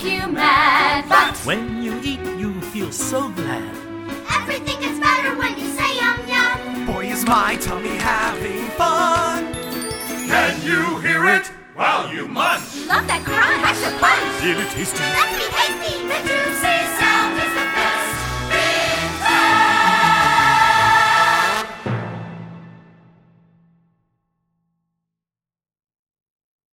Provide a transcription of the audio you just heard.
make you mad. But when you eat, you feel so glad. everything gets better when you say yum yum. Boy, is my tummy having fun. Can you hear it while you munch? Love that crunch. Extra punch. Really tasty. Let's be tasty. The juice is